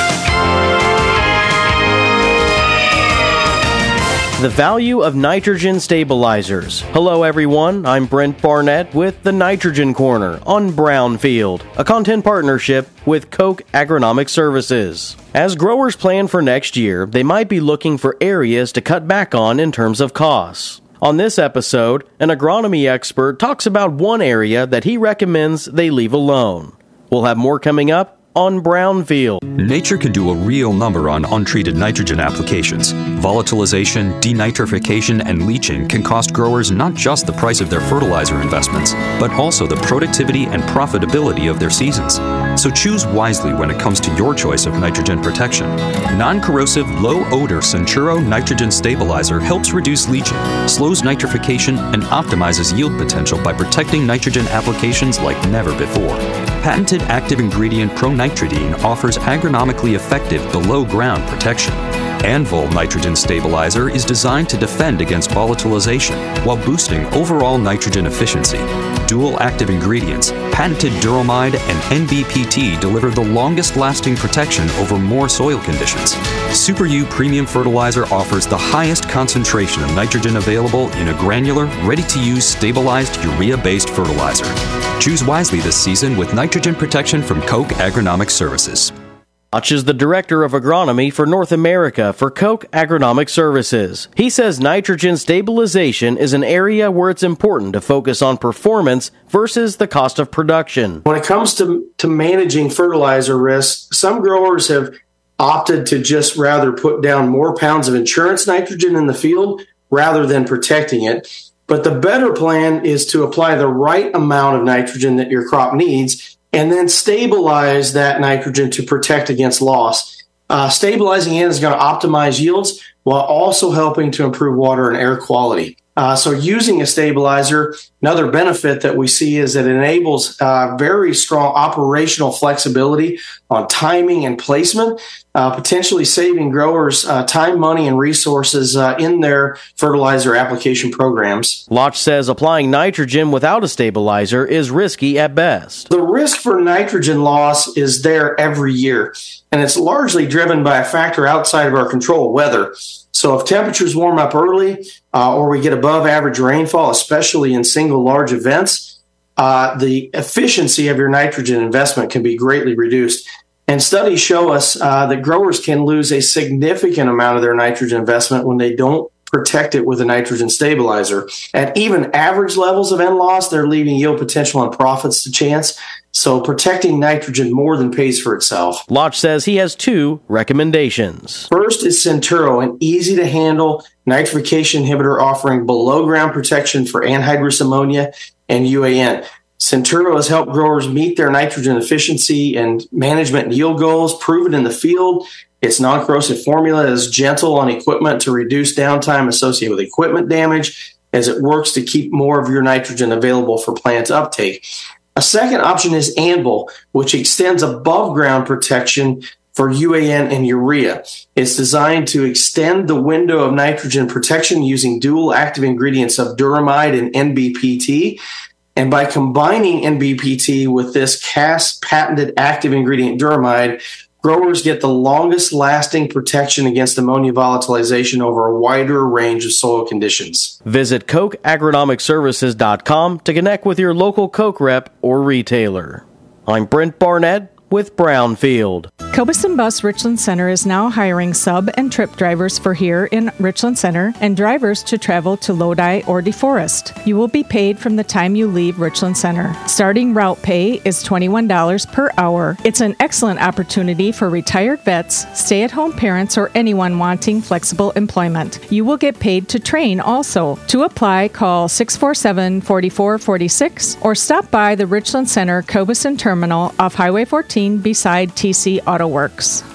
The value of nitrogen stabilizers. Hello everyone, I'm Brent Barnett with the Nitrogen Corner on Brownfield, a content partnership with Koch Agronomic Services. As growers plan for next year, they might be looking for areas to cut back on in terms of costs. On this episode, an agronomy expert talks about one area that he recommends they leave alone. We'll have more coming up on Brownfield. Nature can do a real number on untreated nitrogen applications. Volatilization, denitrification, and leaching can cost growers not just the price of their fertilizer investments, but also the productivity and profitability of their seasons. So choose wisely when it comes to your choice of nitrogen protection. Non-corrosive, low-odor Centuro nitrogen stabilizer helps reduce leaching, slows nitrification, and optimizes yield potential by protecting nitrogen applications like never before. Patented active ingredient pronitridine offers agronomically effective below-ground protection. Anvil nitrogen stabilizer is designed to defend against volatilization while boosting overall nitrogen efficiency. Dual active ingredients, patented Duromide and N B P T deliver the longest-lasting protection over more soil conditions. Super U Premium Fertilizer offers the highest concentration of nitrogen available in a granular, ready-to-use, stabilized urea-based fertilizer. Choose wisely this season with nitrogen protection from Koch Agronomic Services. Koch is the Director of Agronomy for North America for Koch Agronomic Services. He says nitrogen stabilization is an area where it's important to focus on performance versus the cost of production. When it comes to, to managing fertilizer risk, some growers have opted to just rather put down more pounds of insurance nitrogen in the field rather than protecting it. But the better plan is to apply the right amount of nitrogen that your crop needs and then stabilize that nitrogen to protect against loss. Uh, stabilizing it is going to optimize yields while also helping to improve water and air quality. Uh, so using a stabilizer, another benefit that we see is that it enables uh, very strong operational flexibility on timing and placement, uh, potentially saving growers uh, time, money, and resources uh, in their fertilizer application programs. Lotch says applying nitrogen without a stabilizer is risky at best. The risk for nitrogen loss is there every year, and it's largely driven by a factor outside of our control, weather. So if temperatures warm up early uh, or we get above average rainfall, especially in single large events, uh, the efficiency of your nitrogen investment can be greatly reduced. And studies show us uh, that growers can lose a significant amount of their nitrogen investment when they don't protect it with a nitrogen stabilizer. At even average levels of N loss, they're leaving yield potential and profits to chance. So protecting nitrogen more than pays for itself. Lotch says he has two recommendations. First is Centuro, an easy-to-handle nitrification inhibitor offering below-ground protection for anhydrous ammonia and U A N. Centuro has helped growers meet their nitrogen efficiency and management and yield goals, proven in the field. Its non-corrosive formula is gentle on equipment to reduce downtime associated with equipment damage as it works to keep more of your nitrogen available for plant uptake. A second option is Anvil, which extends above ground protection for U A N and urea. It's designed to extend the window of nitrogen protection using dual active ingredients of Duromide and N B P T. And by combining N B P T with this C A S patented active ingredient Duromide, growers get the longest lasting protection against ammonia volatilization over a wider range of soil conditions. Visit Koch Agronomic Services dot com to connect with your local Koch rep or retailer. I'm Brent Barnett with Brownfield. Cobus and Bus Richland Center is now hiring sub and trip drivers for here in Richland Center and drivers to travel to Lodi or DeForest. You will be paid from the time you leave Richland Center. Starting route pay is twenty-one dollars per hour. It's an excellent opportunity for retired vets, stay-at-home parents, or anyone wanting flexible employment. You will get paid to train also. To apply, call six four seven, four four four six or stop by the Richland Center Cobus and Terminal off Highway fourteen beside T C Auto Works.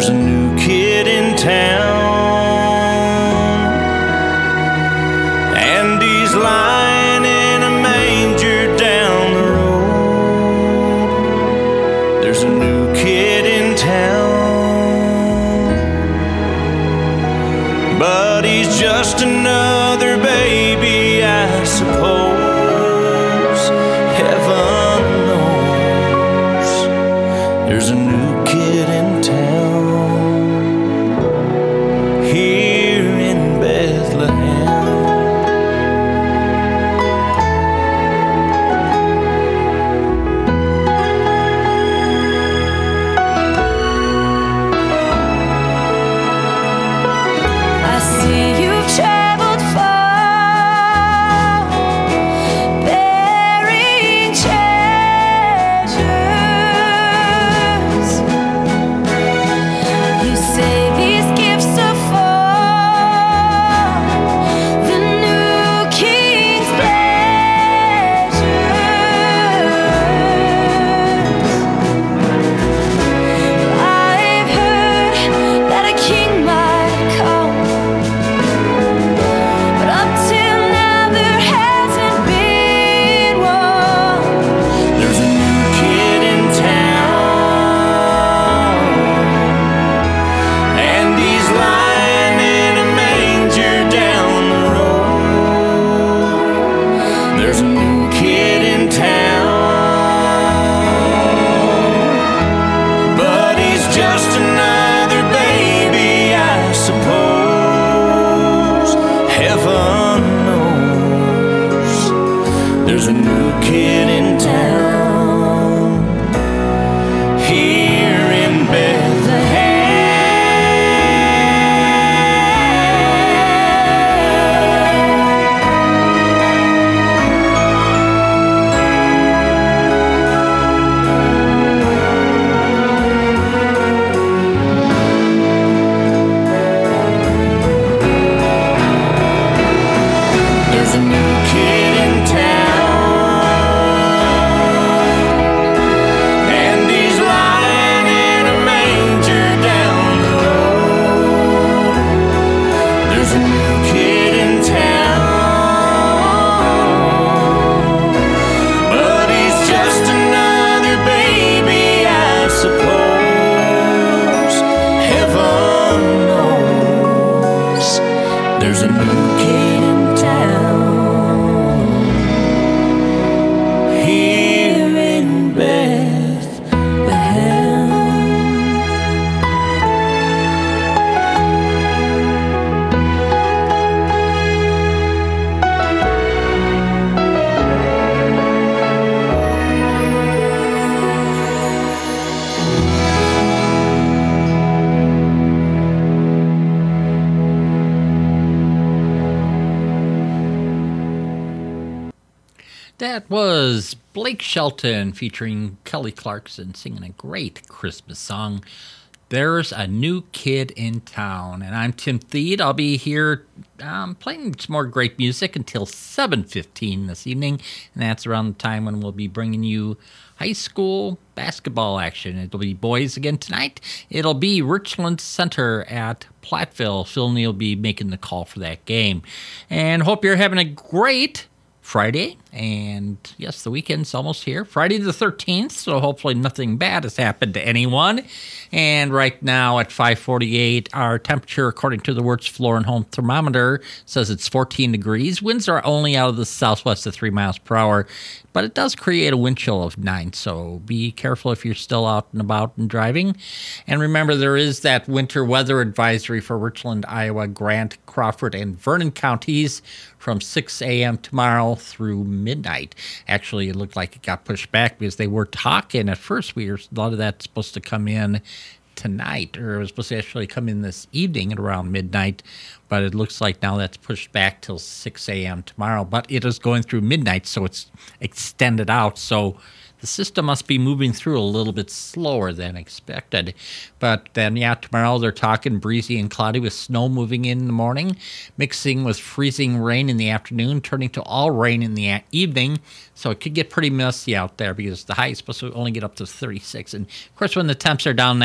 There's a new kid in town, and he's lying in a manger down the road. There's a new kid in town, but he's just another baby, I suppose. Heaven knows there's a new kid in town here in Bethlehem. I see you've traveled far, bearing treasures. You say these gifts are for the new king's pleasures. I've heard that a king might come, but up till now there hasn't been one. There's a new kid in town, and he's lying in a manger down the road. There's a new kid in town, but he's just another baby, I suppose. Heaven knows there's a new kid in town here in Bethlehem. There's a new kid in town, and he's lying in a manger down the road. There's a new kid in town, but he's just another baby, I suppose. Heaven knows there's a new kid in town here in Bethlehem. That was Blake Shelton featuring Kelly Clarkson singing a great Christmas song, There's a New Kid in Town. And I'm Tim Thede. I'll be here um, playing some more great music until seven fifteen this evening. And that's around the time when we'll be bringing you high school basketball action. It'll be boys again tonight. It'll be Richland Center at Platteville. Phil Neal will be making the call for that game. And hope you're having a great Friday, and yes, the weekend's almost here. Friday the thirteenth, so hopefully nothing bad has happened to anyone. And right now at five forty-eight, our temperature, according to the Wertz Floor and Home Thermometer, says it's fourteen degrees. Winds are only out of the southwest at three miles per hour, but it does create a wind chill of nine, so be careful if you're still out and about and driving. And remember, there is that winter weather advisory for Richland, Iowa, Grant, Crawford, and Vernon counties from six a.m. tomorrow through midnight. Actually, it looked like it got pushed back because they were talking at first. We were, a lot of that's supposed to come in tonight, or it was supposed to actually come in this evening at around midnight, but it looks like now that's pushed back till six a.m. tomorrow. But it is going through midnight, so it's extended out. So the system must be moving through a little bit slower than expected. But then, yeah, tomorrow they're talking breezy and cloudy with snow moving in, in the morning, mixing with freezing rain in the afternoon, turning to all rain in the evening. So it could get pretty messy out there because the high is supposed to only get up to thirty-six. And, of course, when the temps are down that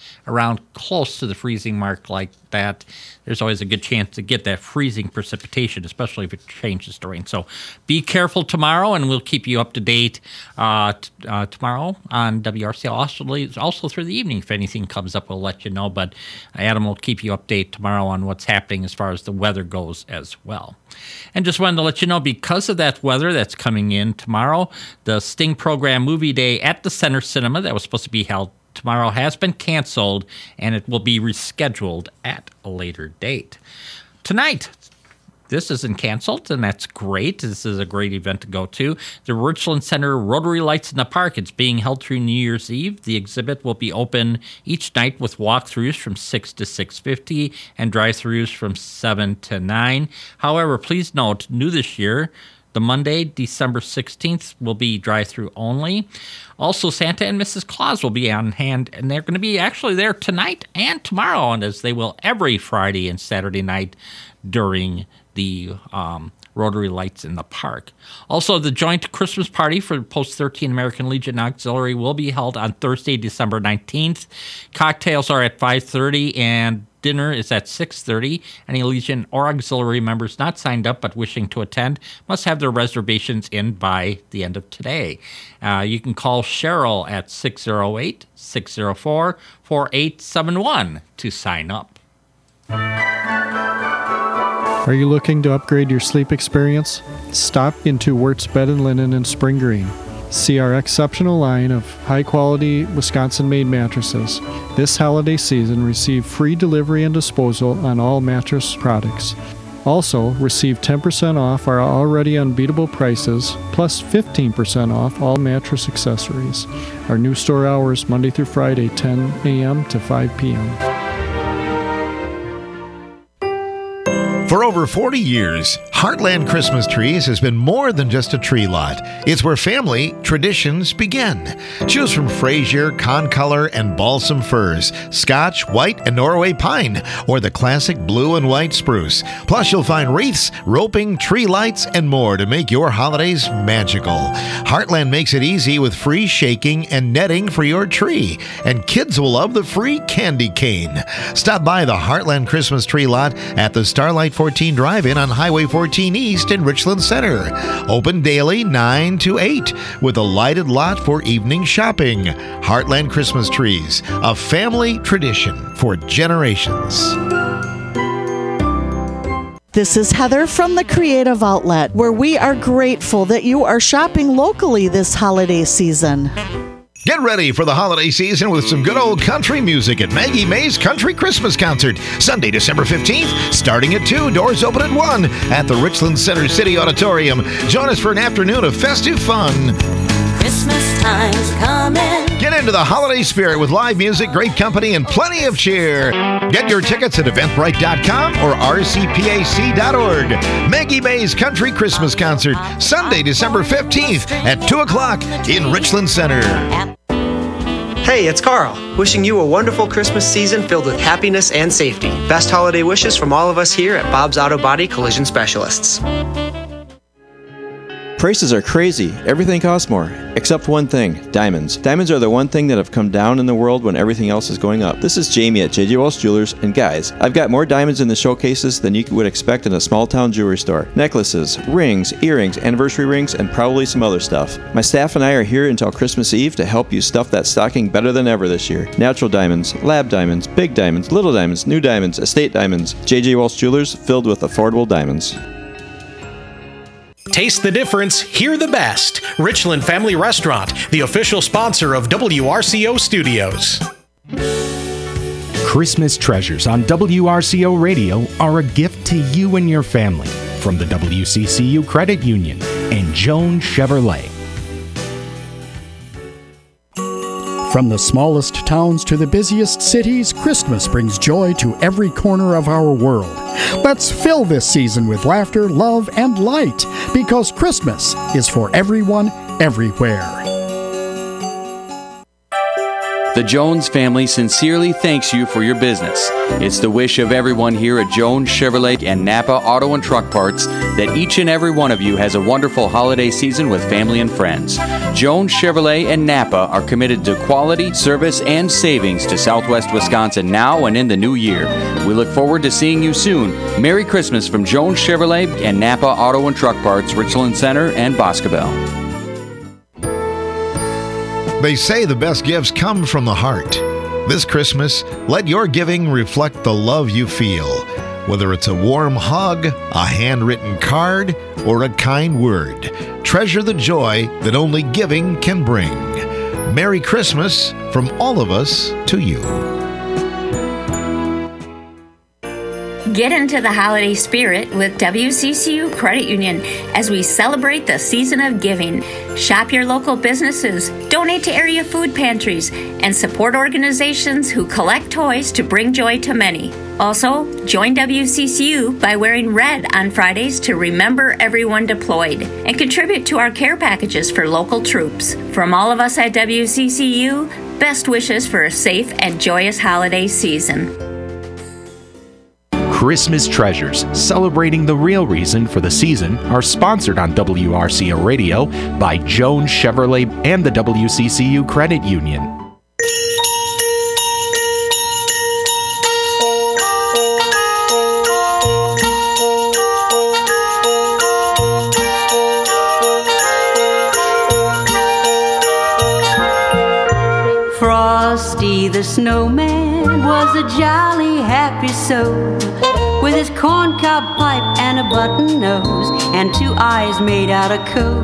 around close to the freezing mark like that, there's always a good chance to get that freezing precipitation, especially if it changes to rain. So be careful tomorrow, and we'll keep you up to date uh, t- uh, tomorrow on W R C L. Also, also through the evening, if anything comes up, we'll let you know. But Adam will keep you updated tomorrow on what's happening as far as the weather goes as well. And just wanted to let you know, because of that weather that's coming in tomorrow, the Sting Program Movie Day at the Center Cinema that was supposed to be held tomorrow has been canceled, and it will be rescheduled at a later date. Tonight, this isn't canceled, and that's great. This is a great event to go to. The Richland Center Rotary Lights in the Park. It's being held through New Year's Eve. The exhibit will be open each night with walkthroughs from six to six fifty and drive-throughs from seven to nine. However, please note, new this year, the Monday, December sixteenth, will be drive-through only. Also, Santa and Missus Claus will be on hand, and they're going to be actually there tonight and tomorrow, and as they will every Friday and Saturday night during the um, Rotary Lights in the Park. Also, the joint Christmas party for Post thirteen American Legion Auxiliary will be held on Thursday, December nineteenth. Cocktails are at five thirty, and dinner is at six thirty. Any Legion or Auxiliary members not signed up but wishing to attend must have their reservations in by the end of today. Uh, you can call Cheryl at six oh eight, six oh four, four eight seven one to sign up. Are you looking to upgrade your sleep experience? Stop into Wirtz Bed and Linen in Spring Green. See our exceptional line of high-quality Wisconsin-made mattresses. This holiday season, receive free delivery and disposal on all mattress products. Also, receive ten percent off our already unbeatable prices, plus fifteen percent off all mattress accessories. Our new store hours, Monday through Friday, ten a.m. to five p.m. For over forty years, Heartland Christmas Trees has been more than just a tree lot. It's where family traditions begin. Choose from Fraser, Concolor, and Balsam firs, Scotch, White, and Norway pine, or the classic blue and white spruce. Plus, you'll find wreaths, roping, tree lights, and more to make your holidays magical. Heartland makes it easy with free shaking and netting for your tree. And kids will love the free candy cane. Stop by the Heartland Christmas Tree Lot at the Starlight fourteen Drive-In on Highway fourteen East in Richland Center. Open daily nine to eight with a lighted lot for evening shopping. Heartland Christmas Trees, a family tradition for generations. This is Heather from the Creative Outlet, where we are grateful that you are shopping locally this holiday season. Get ready for the holiday season with some good old country music at Maggie Mae's Country Christmas Concert, Sunday, December fifteenth, starting at two, doors open at one, at the Richland Center City Auditorium. Join us for an afternoon of festive fun. Christmas time's coming. Get into the holiday spirit with live music, great company, and plenty of cheer. Get your tickets at eventbrite dot com or r c p a c dot org. Maggie Mae's Country Christmas Concert, Sunday, December fifteenth at two o'clock in Richland Center. Hey, it's Carl, wishing you a wonderful Christmas season filled with happiness and safety. Best holiday wishes from all of us here at Bob's Auto Body Collision Specialists. Prices are crazy. Everything costs more. Except one thing, diamonds. Diamonds are the one thing that have come down in the world when everything else is going up. This is Jamie at J J Walsh Jewelers, and guys, I've got more diamonds in the showcases than you would expect in a small-town jewelry store. Necklaces, rings, earrings, anniversary rings, and probably some other stuff. My staff and I are here until Christmas Eve to help you stuff that stocking better than ever this year. Natural diamonds, lab diamonds, big diamonds, little diamonds, new diamonds, estate diamonds. J J Walsh Jewelers, filled with affordable diamonds. Taste the difference, hear the best. Richland Family Restaurant, the official sponsor of W R C O Studios. Christmas treasures on W R C O Radio are a gift to you and your family from the W C C U Credit Union and Joan Chevrolet. From the smallest towns to the busiest cities, Christmas brings joy to every corner of our world. Let's fill this season with laughter, love, and light, because Christmas is for everyone, everywhere. The Jones family sincerely thanks you for your business. It's the wish of everyone here at Jones Chevrolet and Napa Auto and Truck Parts that each and every one of you has a wonderful holiday season with family and friends. Jones Chevrolet and Napa are committed to quality, service, and savings to Southwest Wisconsin now and in the new year. We look forward to seeing you soon. Merry Christmas from Jones Chevrolet and Napa Auto and Truck Parts, Richland Center and Boscobel. They say the best gifts come from the heart. This Christmas, let your giving reflect the love you feel. Whether it's a warm hug, a handwritten card, or a kind word, treasure the joy that only giving can bring. Merry Christmas from all of us to you. Get into the holiday spirit with W C C U Credit Union as we celebrate the season of giving. Shop your local businesses, donate to area food pantries, and support organizations who collect toys to bring joy to many. Also, join W C C U by wearing red on Fridays to remember everyone deployed and contribute to our care packages for local troops. From all of us at W C C U, best wishes for a safe and joyous holiday season. Christmas Treasures, celebrating the real reason for the season, are sponsored on W R C O Radio by Jones Chevrolet and the W C C U Credit Union. Frosty the snowman was a jolly happy soul, with his corncob pipe and a button nose and two eyes made out of coal.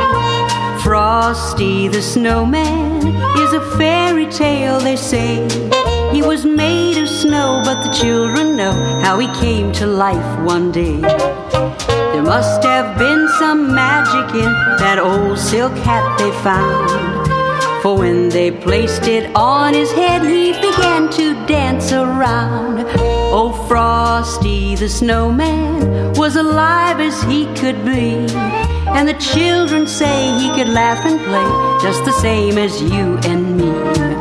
Frosty the snowman is a fairy tale, they say. He was made of snow, but the children know how he came to life one day. There must have been some magic in that old silk hat they found, for when they placed it on his head, he began to dance around. Oh, Frosty the snowman was alive as he could be, and the children say he could laugh and play just the same as you and me.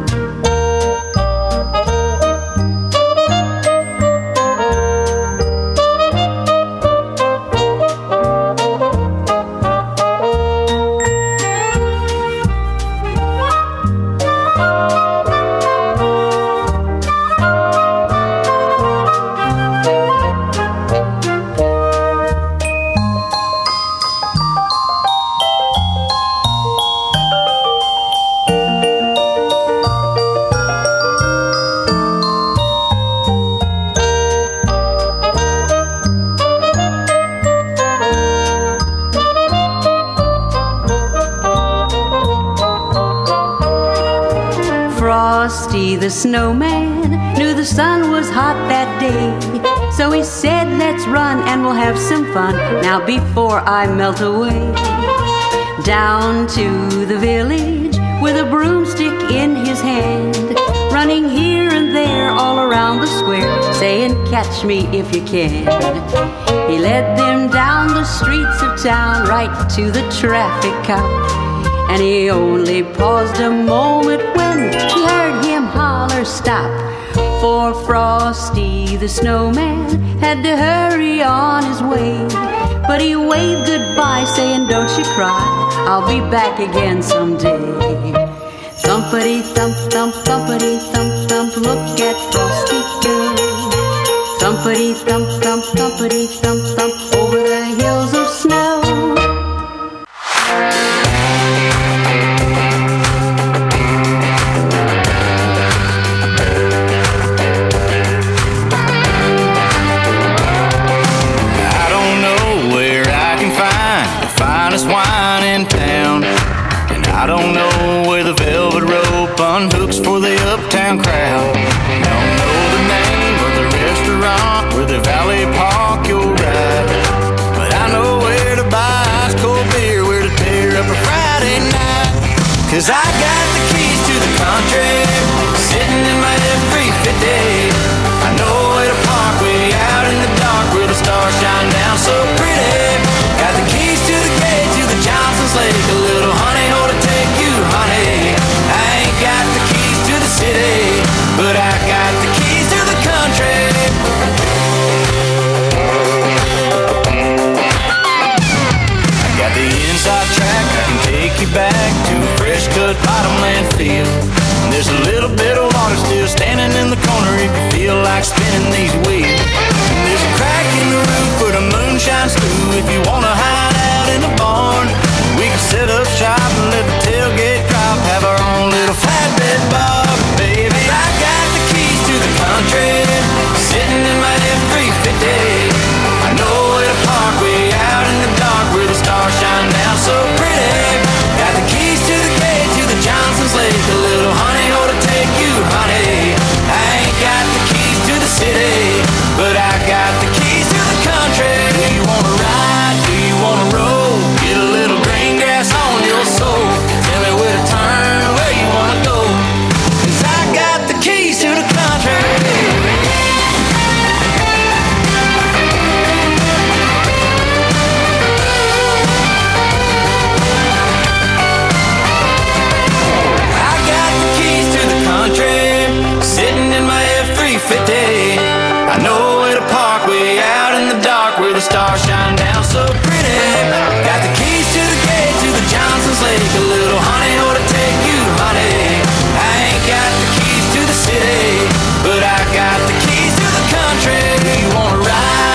Frosty the snowman knew the sun was hot that day, so he said, let's run and we'll have some fun now before I melt away. Down to the village with a broomstick in his hand, running here and there all around the square, saying, catch me if you can. He led them down the streets of town right to the traffic cop, and he only paused a moment when he heard him holler, stop. For Frosty the snowman had to hurry on his way, but he waved goodbye saying, don't you cry, I'll be back again someday. Thumpity thump thump, thumpity thump thump, look at Frosty go. Thumpity thump thump, thumpity thump thump, over the hills of snow. Wine in town, and I don't know where the velvet rope unhooks for the uptown crowd. Don't know the name of the restaurant where the valet park your ride, but I know where to buy ice cold beer, where to tear up a Friday night. Cause I got the keys to the country sitting in my F three fifty. I know where to park way out in the dark where the stars shine down so pretty. Got the keys to the gate to the Johnson's Lake, a little honey hole to take you, honey. I ain't got the keys to the corner if you feel like spinning these wheels. And there's a crack in the roof where the moon shines through if you wanna hide